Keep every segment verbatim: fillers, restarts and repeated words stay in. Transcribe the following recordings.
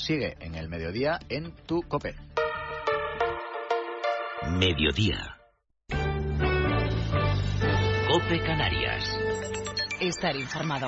Sigue en el mediodía en tu COPE. Mediodía. COPE Canarias. Estar informado.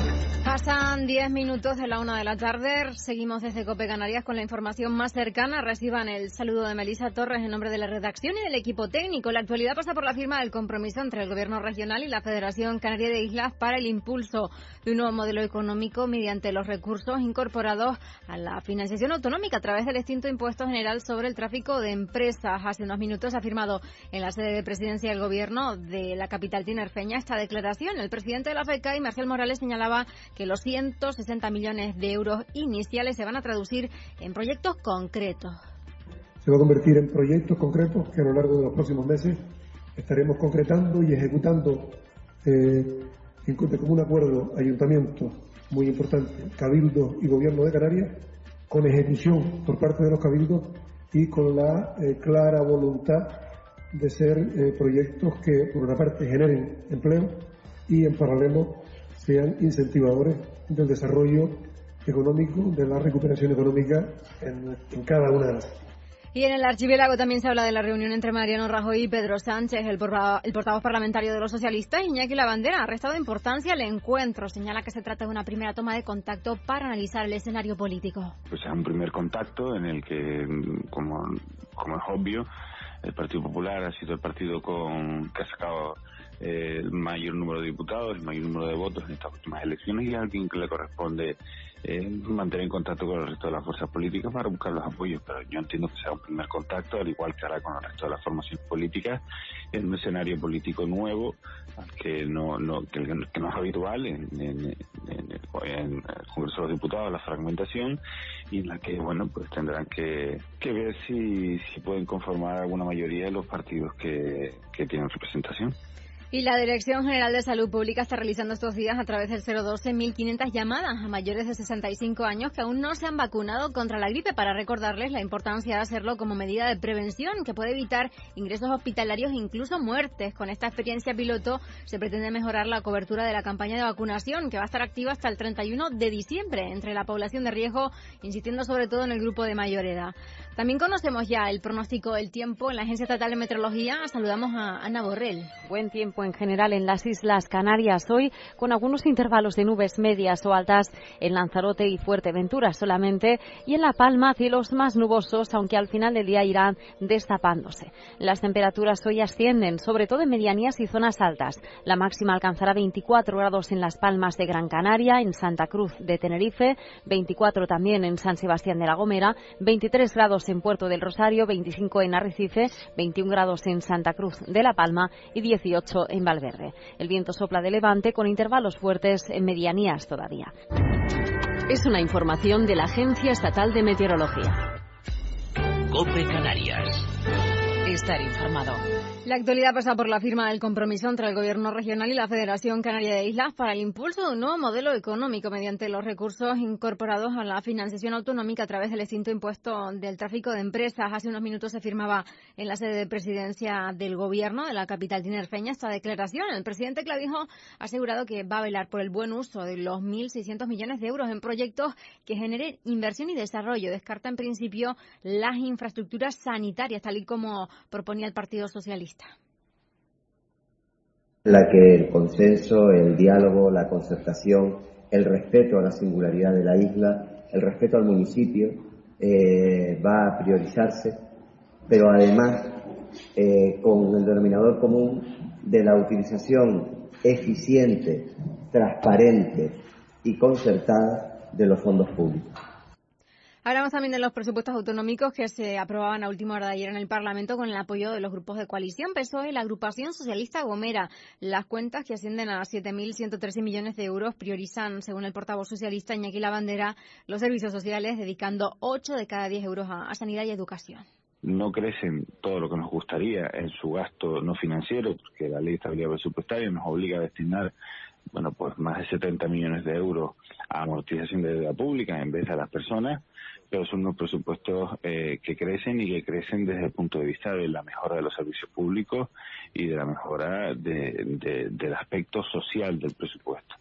Pasan diez minutos de la una de la tarde. Seguimos desde COPE Canarias con la información más cercana. Reciban el saludo de Melissa Torres en nombre de la redacción y del equipo técnico. La actualidad pasa por la firma del compromiso entre el Gobierno regional y la Federación Canaria de Islas para el impulso de un nuevo modelo económico mediante los recursos incorporados a la financiación autonómica a través del extinto impuesto general sobre el tráfico de empresas. Hace unos minutos ha firmado en la sede de presidencia del Gobierno de la capital tinerfeña esta declaración. El presidente de la FECAI, Marcial Morales, señalaba que los ciento sesenta millones de euros iniciales se van a traducir en proyectos concretos. Se va a convertir en proyectos concretos que a lo largo de los próximos meses estaremos concretando y ejecutando eh, en común acuerdo ayuntamientos muy importantes, Cabildo y Gobierno de Canarias, con ejecución por parte de los cabildos y con la eh, clara voluntad de ser eh, proyectos que por una parte generen empleo y en paralelo sean incentivadores del desarrollo económico, de la recuperación económica en, en cada una de las. Y en el archipiélago también se habla de la reunión entre Mariano Rajoy y Pedro Sánchez. El, portavoz, el portavoz parlamentario de los socialistas, Iñaki Lavandera, ha restado importancia al encuentro. Señala que se trata de una primera toma de contacto para analizar el escenario político. Pues es un primer contacto en el que, como, como es obvio, el Partido Popular ha sido el partido con que ha sacado eh, el mayor número de diputados, el mayor número de votos en estas últimas elecciones, y a alguien que le corresponde eh, mantener en contacto con el resto de las fuerzas políticas para buscar los apoyos. Pero yo entiendo que sea un primer contacto, al igual que hará con el resto de las formaciones políticas, en un escenario político nuevo, que no, no, que, que no es habitual en, en, en, en el Congreso de los Diputados, la fragmentación, y en la que, bueno, pues tendrán que, que ver si, si pueden conformar alguna mayoría de los partidos que, que tienen representación. Y la Dirección General de Salud Pública está realizando estos días a través del cero doce mil quinientas llamadas a mayores de sesenta y cinco años que aún no se han vacunado contra la gripe, para recordarles la importancia de hacerlo como medida de prevención que puede evitar ingresos hospitalarios e incluso muertes. Con esta experiencia piloto se pretende mejorar la cobertura de la campaña de vacunación, que va a estar activa hasta el treinta y uno de diciembre entre la población de riesgo, insistiendo sobre todo en el grupo de mayor edad. También conocemos ya el pronóstico del tiempo en la Agencia Estatal de Meteorología. Saludamos a Ana Borrell. Buen tiempo en general en las Islas Canarias hoy, con algunos intervalos de nubes medias o altas en Lanzarote y Fuerteventura solamente, y en La Palma cielos más nubosos, aunque al final del día irán destapándose. Las temperaturas hoy ascienden, sobre todo en medianías y zonas altas. La máxima alcanzará veinticuatro grados en Las Palmas de Gran Canaria, en Santa Cruz de Tenerife, veinticuatro también en San Sebastián de la Gomera, veintitrés grados en Puerto del Rosario, veinticinco en Arrecife, veintiún grados en Santa Cruz de la Palma y dieciocho en Valverde. El viento sopla de levante con intervalos fuertes en medianías todavía. Es una información de la Agencia Estatal de Meteorología. COPE Canarias. Estar informado. La actualidad pasa por la firma del compromiso entre el Gobierno regional y la Federación Canaria de Islas para el impulso de un nuevo modelo económico mediante los recursos incorporados a la financiación autonómica a través del extinto impuesto del tráfico de empresas. Hace unos minutos se firmaba en la sede de presidencia del Gobierno de la capital tinerfeña esta declaración. El presidente Clavijo ha asegurado que va a velar por el buen uso de los mil seiscientos millones de euros en proyectos que generen inversión y desarrollo. Descarta en principio las infraestructuras sanitarias, tal y como proponía el Partido Socialista. La que el consenso, el diálogo, la concertación, el respeto a la singularidad de la isla, el respeto al municipio eh, va a priorizarse, pero además eh, con el denominador común de la utilización eficiente, transparente y concertada de los fondos públicos. Hablamos también de los presupuestos autonómicos que se aprobaban a última hora de ayer en el Parlamento con el apoyo de los grupos de coalición P S O E y la agrupación socialista Gomera. Las cuentas, que ascienden a siete mil ciento trece millones de euros, priorizan, según el portavoz socialista Iñaki Lavandera, los servicios sociales, dedicando ocho de cada diez euros a, a sanidad y educación. No crecen todo lo que nos gustaría en su gasto no financiero, porque la Ley de Estabilidad Presupuestaria nos obliga a destinar bueno, pues más de setenta millones de euros a amortización de deuda pública en vez de a las personas, pero son unos presupuestos eh, que crecen y que crecen desde el punto de vista de la mejora de los servicios públicos y de la mejora de, de, del aspecto social del presupuesto.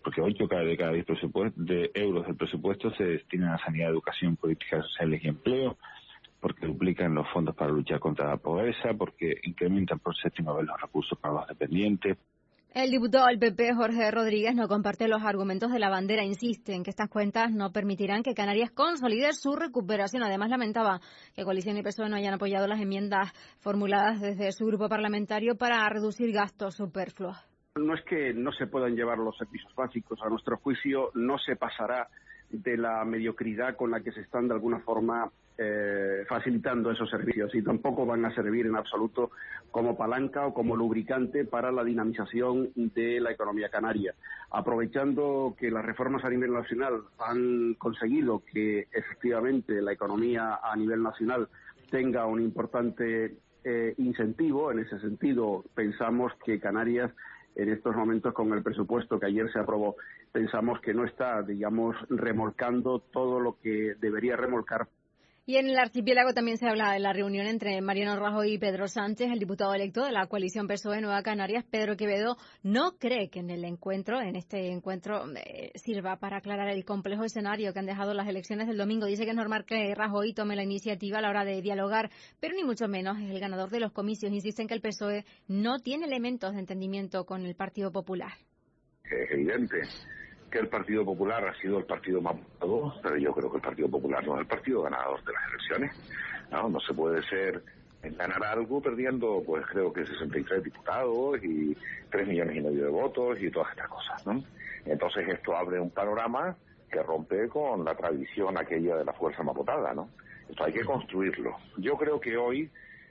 porque ocho de cada diez de euros del presupuesto se destinan a sanidad, educación, políticas sociales y empleo, porque duplican los fondos para luchar contra la pobreza, porque incrementan por séptima vez los recursos para los dependientes. El diputado del P P, Jorge Rodríguez, no comparte los argumentos de la bandera. Insiste en que estas cuentas no permitirán que Canarias consolide su recuperación. Además, lamentaba que Coalición y P S O E no hayan apoyado las enmiendas formuladas desde su grupo parlamentario para reducir gastos superfluos. No es que no se puedan llevar los servicios básicos. A nuestro juicio, no se pasará de la mediocridad con la que se están de alguna forma eh, facilitando esos servicios, y tampoco van a servir en absoluto como palanca o como lubricante para la dinamización de la economía canaria. Aprovechando que las reformas a nivel nacional han conseguido que efectivamente la economía a nivel nacional tenga un importante eh, incentivo, en ese sentido pensamos que Canarias en estos momentos, con el presupuesto que ayer se aprobó, pensamos que no está, digamos, remolcando todo lo que debería remolcar. Y en el archipiélago también se habla de la reunión entre Mariano Rajoy y Pedro Sánchez. El diputado electo de la coalición P S O E Nueva Canarias, Pedro Quevedo, no cree que en el encuentro, en este encuentro, eh, sirva para aclarar el complejo escenario que han dejado las elecciones del domingo. Dice que es normal que Rajoy tome la iniciativa a la hora de dialogar, pero ni mucho menos es el ganador de los comicios. Insiste en que el P S O E no tiene elementos de entendimiento con el Partido Popular. Es evidente que el Partido Popular ha sido el partido más votado, pero yo creo que el Partido Popular no es el partido ganador de las elecciones. No, no se puede ser ganar algo perdiendo, pues creo que sesenta y tres diputados y tres millones y medio de votos y todas estas cosas, ¿no? Entonces esto abre un panorama que rompe con la tradición aquella de la fuerza más votada, ¿no? Esto hay que construirlo. Yo creo que hoy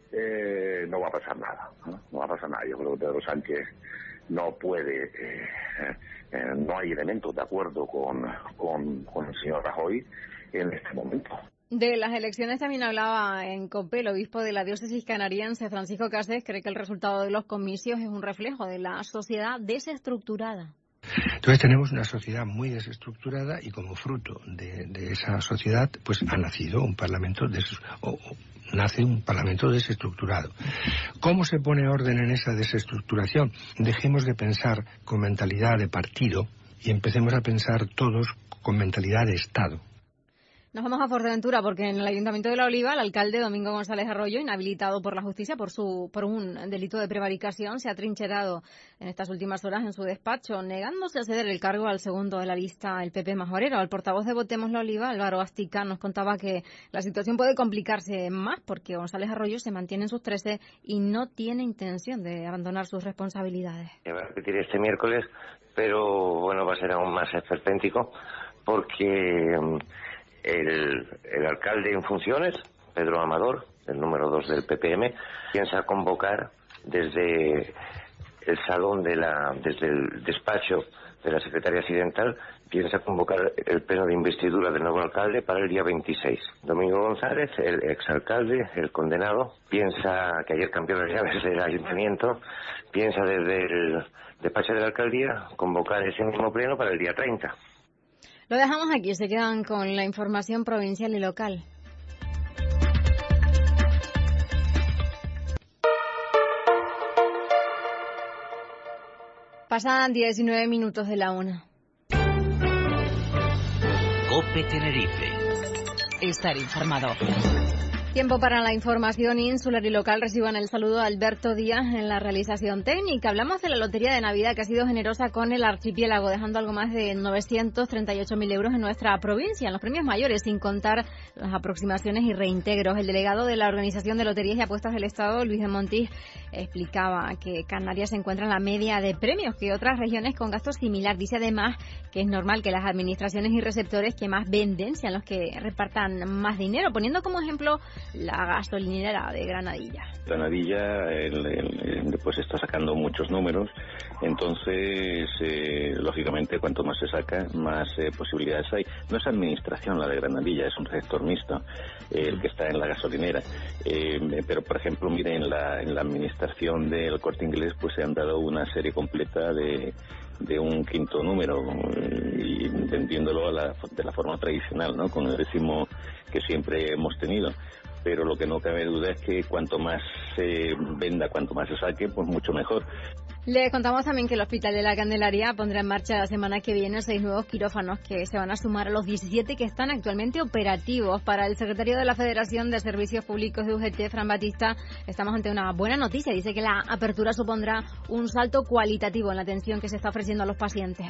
eh, no va a pasar nada, ¿no? No va a pasar nada. Yo creo que Pedro Sánchez no puede, eh, eh, no hay elementos de acuerdo con, con, con el señor Rajoy en este momento. De las elecciones también hablaba en COPE el obispo de la diócesis canariense, Francisco Casés. Cree que el resultado de los comicios es un reflejo de la sociedad desestructurada. Entonces tenemos una sociedad muy desestructurada y como fruto de, de esa sociedad pues ha nacido un parlamento des, o, o, nace un parlamento desestructurado. ¿Cómo se pone orden en esa desestructuración? Dejemos de pensar con mentalidad de partido y empecemos a pensar todos con mentalidad de Estado. Nos vamos a Fuerteventura porque en el Ayuntamiento de La Oliva el alcalde Domingo González Arroyo, inhabilitado por la justicia por su por un delito de prevaricación, se ha trincherado en estas últimas horas en su despacho, negándose a ceder el cargo al segundo de la lista, el P P majorero. El portavoz de Votemos La Oliva, Álvaro Astica, nos contaba que la situación puede complicarse más porque González Arroyo se mantiene en sus trece y no tiene intención de abandonar sus responsabilidades. Se va a repetir este miércoles, pero bueno, va a ser aún más esperpéntico porque El, el alcalde en funciones, Pedro Amador, el número dos del P P M, piensa convocar desde el salón de la, desde el despacho de la Secretaría Accidental, piensa convocar el pleno de investidura del nuevo alcalde para el día veintiséis. Domingo González, el exalcalde, el condenado, piensa, que ayer cambió las llaves del ayuntamiento, piensa desde el despacho de la alcaldía convocar ese mismo pleno para el día treinta. Lo dejamos aquí, se quedan con la información provincial y local. Pasan diecinueve minutos de la una. COPE Tenerife. Estar informado. Tiempo para la información insular y local. Reciban el saludo de Alberto Díaz en la realización técnica. Hablamos de la Lotería de Navidad, que ha sido generosa con el archipiélago, dejando algo más de novecientos treinta y ocho mil euros en nuestra provincia, en los premios mayores, sin contar las aproximaciones y reintegros. El delegado de la Organización de Loterías y Apuestas del Estado, Luis de Montis, explicaba que Canarias se encuentra en la media de premios que otras regiones con gastos similar. Dice además que es normal que las administraciones y receptores que más venden sean los que repartan más dinero, poniendo como ejemplo la gasolinera de Granadilla. Granadilla el, el, después está sacando muchos números, entonces eh, lógicamente cuanto más se saca, más eh, posibilidades hay. No es administración la de Granadilla, es un sector mixto eh, el que está en la gasolinera, eh, pero por ejemplo mire en la, en la administración del Corte Inglés pues se han dado una serie completa de de un quinto número y vendiéndolo a la, de la forma tradicional, ¿no? Con el décimo que siempre hemos tenido. Pero lo que no cabe duda es que cuanto más se venda, cuanto más se saque, pues mucho mejor. Les contamos también que el Hospital de la Candelaria pondrá en marcha la semana que viene seis nuevos quirófanos que se van a sumar a los diecisiete que están actualmente operativos. Para el secretario de la Federación de Servicios Públicos de U G T, Fran Batista, estamos ante una buena noticia. Dice que la apertura supondrá un salto cualitativo en la atención que se está ofreciendo a los pacientes.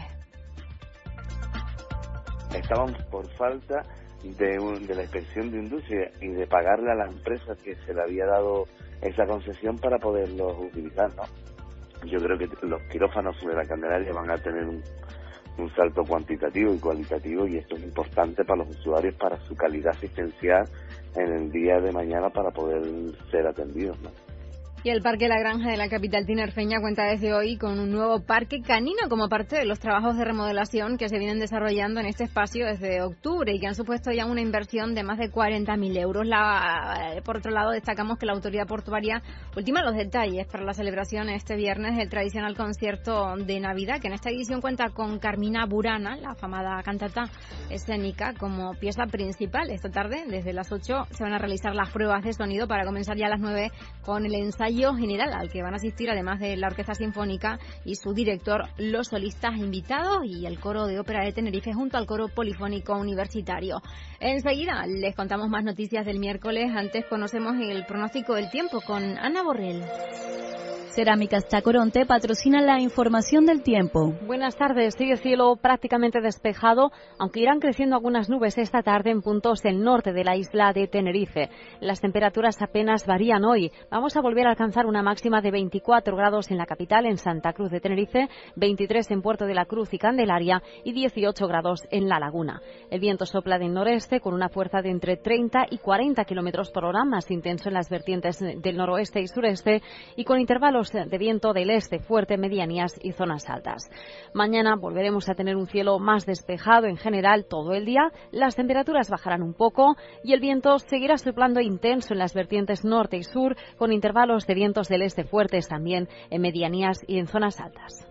Estaban por falta de, un, de la inspección de industria y de pagarle a la empresa que se le había dado esa concesión para poderlos utilizar, ¿no? Yo creo que los quirófanos de la Candelaria van a tener un, un salto cuantitativo y cualitativo, y esto es importante para los usuarios, para su calidad asistencial en el día de mañana, para poder ser atendidos, ¿no? Y el Parque La Granja de la capital tinerfeña cuenta desde hoy con un nuevo parque canino como parte de los trabajos de remodelación que se vienen desarrollando en este espacio desde octubre y que han supuesto ya una inversión de más de cuarenta mil euros. La, por otro lado, destacamos que la autoridad portuaria ultima los detalles para la celebración este viernes del tradicional concierto de Navidad, que en esta edición cuenta con Carmina Burana, la afamada cantata escénica, como pieza principal. Esta tarde, desde las ocho, se van a realizar las pruebas de sonido para comenzar ya a las nueve con el ensayo general al que van a asistir, además de la Orquesta Sinfónica y su director, los solistas invitados y el Coro de Ópera de Tenerife junto al Coro Polifónico Universitario. Enseguida les contamos más noticias del miércoles. Antes conocemos el pronóstico del tiempo con Ana Borrell. Cerámicas Tacoronte patrocina la información del tiempo. Buenas tardes. Sigue cielo prácticamente despejado, aunque irán creciendo algunas nubes esta tarde en puntos del norte de la isla de Tenerife. Las temperaturas apenas varían hoy. Vamos a volver a alcanzar una máxima de veinticuatro grados en la capital, en Santa Cruz de Tenerife, veintitrés en Puerto de la Cruz y Candelaria y dieciocho grados en La Laguna. El viento sopla del noreste con una fuerza de entre treinta y cuarenta kilómetros por hora, más intenso en las vertientes del noroeste y sureste y con intervalos de viento del este fuerte, medianías y zonas altas. Mañana volveremos a tener un cielo más despejado en general todo el día, las temperaturas bajarán un poco y el viento seguirá soplando intenso en las vertientes norte y sur, con intervalos de vientos del este fuertes también en medianías y en zonas altas.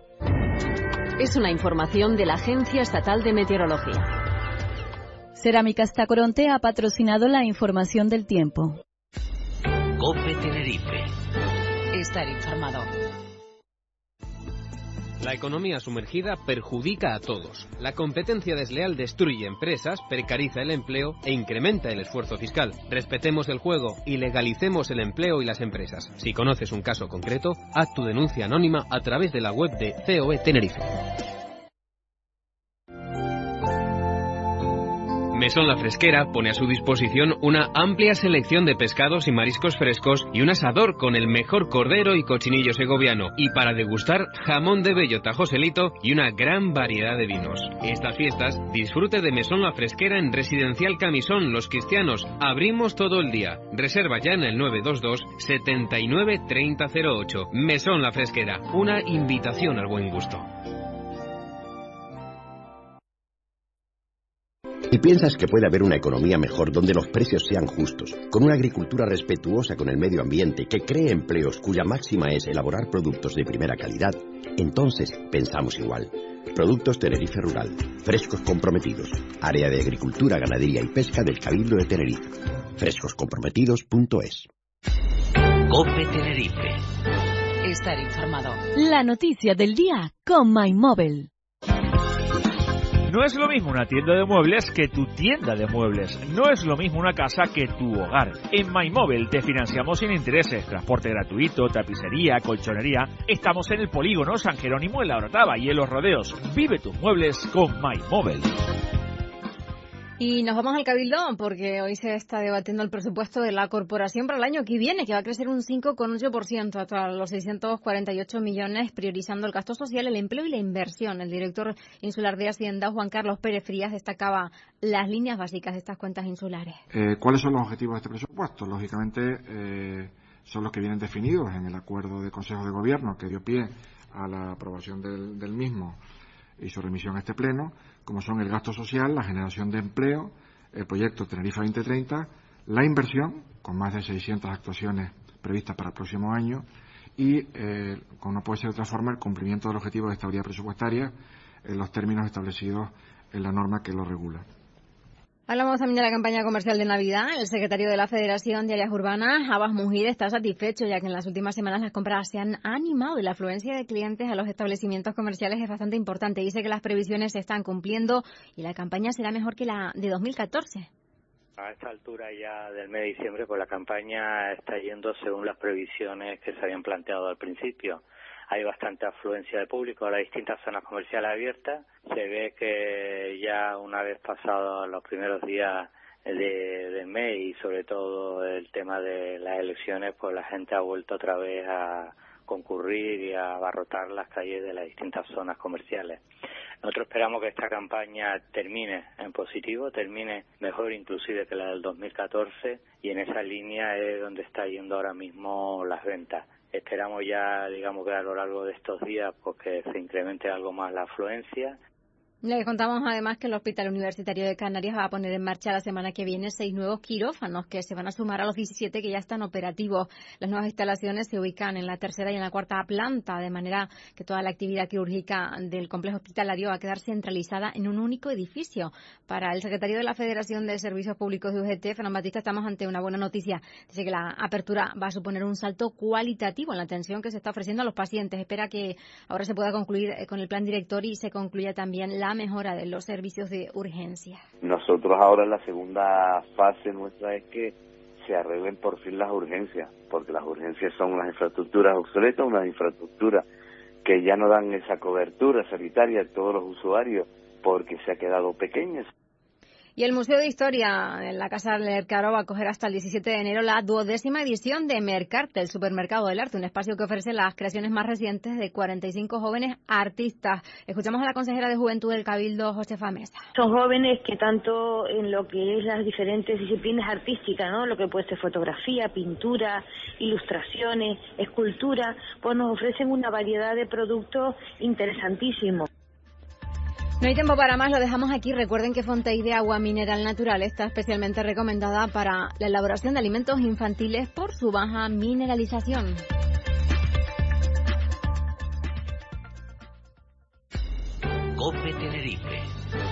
Es una información de la Agencia Estatal de Meteorología. Cerámicas Tacoronte ha patrocinado la información del tiempo. COPE Tenerife. Estar informado. La economía sumergida perjudica a todos. La competencia desleal destruye empresas, precariza el empleo e incrementa el esfuerzo fiscal. Respetemos el juego y legalicemos el empleo y las empresas. Si conoces un caso concreto, haz tu denuncia anónima a través de la web de C O E Tenerife. Mesón La Fresquera pone a su disposición una amplia selección de pescados y mariscos frescos y un asador con el mejor cordero y cochinillo segoviano. Y para degustar, jamón de bellota Joselito y una gran variedad de vinos. Estas fiestas, disfrute de Mesón La Fresquera en Residencial Camisón Los Cristianos. Abrimos todo el día. Reserva ya en el nueve dos dos, setenta y nueve, treinta cero ocho. Mesón La Fresquera, una invitación al buen gusto. ¿Y piensas que puede haber una economía mejor donde los precios sean justos, con una agricultura respetuosa con el medio ambiente, que cree empleos cuya máxima es elaborar productos de primera calidad? Entonces pensamos igual. Productos Tenerife Rural, frescos comprometidos, área de agricultura, ganadería y pesca del Cabildo de Tenerife. frescos comprometidos punto es. COPE Tenerife. Estar informado. La noticia del día con MyMobile. No es lo mismo una tienda de muebles que tu tienda de muebles. No es lo mismo una casa que tu hogar. En MyMobile te financiamos sin intereses, transporte gratuito, tapicería, colchonería. Estamos en el polígono San Jerónimo en La Orotava y en Los Rodeos. Vive tus muebles con MyMobile. Y nos vamos al Cabildo porque hoy se está debatiendo el presupuesto de la corporación para el año que viene, que va a crecer un cinco coma ocho por ciento hasta los seiscientos cuarenta y ocho millones, priorizando el gasto social, el empleo y la inversión. El director insular de Hacienda, Juan Carlos Pérez Frías, destacaba las líneas básicas de estas cuentas insulares. Eh, ¿Cuáles son los objetivos de este presupuesto? Lógicamente eh, son los que vienen definidos en el acuerdo de Consejo de Gobierno que dio pie a la aprobación del, del mismo y su remisión a este pleno, como son el gasto social, la generación de empleo, el proyecto Tenerife veinte treinta, la inversión, con más de seiscientas actuaciones previstas para el próximo año, y, eh, como no puede ser de otra forma, el cumplimiento del objetivo de estabilidad presupuestaria en los términos establecidos en la norma que lo regula. Hablamos también de la campaña comercial de Navidad. El secretario de la Federación de Áreas Urbanas, Abbas Mujir, está satisfecho ya que en las últimas semanas las compras se han animado y la afluencia de clientes a los establecimientos comerciales es bastante importante. Dice que las previsiones se están cumpliendo y la campaña será mejor que la de dos mil catorce. A esta altura ya del mes de diciembre, pues la campaña está yendo según las previsiones que se habían planteado al principio. Hay bastante afluencia de público a las distintas zonas comerciales abiertas. Se ve que ya una vez pasados los primeros días de, del mes y sobre todo el tema de las elecciones, pues la gente ha vuelto otra vez a concurrir y a abarrotar las calles de las distintas zonas comerciales. Nosotros esperamos que esta campaña termine en positivo, termine mejor inclusive que la del dos mil catorce, y en esa línea es donde está yendo ahora mismo las ventas. Esperamos ya, digamos, que a lo largo de estos días pues que se incremente algo más la afluencia. Le contamos además que el Hospital Universitario de Canarias va a poner en marcha la semana que viene seis nuevos quirófanos que se van a sumar a los diecisiete que ya están operativos. Las nuevas instalaciones se ubican en la tercera y en la cuarta planta, de manera que toda la actividad quirúrgica del complejo hospitalario va a quedar centralizada en un único edificio. Para el secretario de la Federación de Servicios Públicos de U G T, Fernán Batista, estamos ante una buena noticia. Dice que la apertura va a suponer un salto cualitativo en la atención que se está ofreciendo a los pacientes. Espera que ahora se pueda concluir con el plan director y se concluya también la mejora de los servicios de urgencia. Nosotros ahora la segunda fase nuestra es que se arreglen por fin las urgencias, porque las urgencias son unas infraestructuras obsoletas, unas infraestructuras que ya no dan esa cobertura sanitaria a todos los usuarios porque se ha quedado pequeñas. Y el Museo de Historia en la Casa del Mercado va a acoger hasta el diecisiete de enero la duodécima edición de Mercarte, el Supermercado del Arte, un espacio que ofrece las creaciones más recientes de cuarenta y cinco jóvenes artistas. Escuchamos a la consejera de Juventud del Cabildo, Josefa Mesa. Son jóvenes que tanto en lo que es las diferentes disciplinas artísticas, ¿no? Lo que puede ser fotografía, pintura, ilustraciones, escultura, pues nos ofrecen una variedad de productos interesantísimos. No hay tiempo para más, lo dejamos aquí. Recuerden que Fontaine Agua Mineral Natural está especialmente recomendada para la elaboración de alimentos infantiles por su baja mineralización. COPE Tenerife.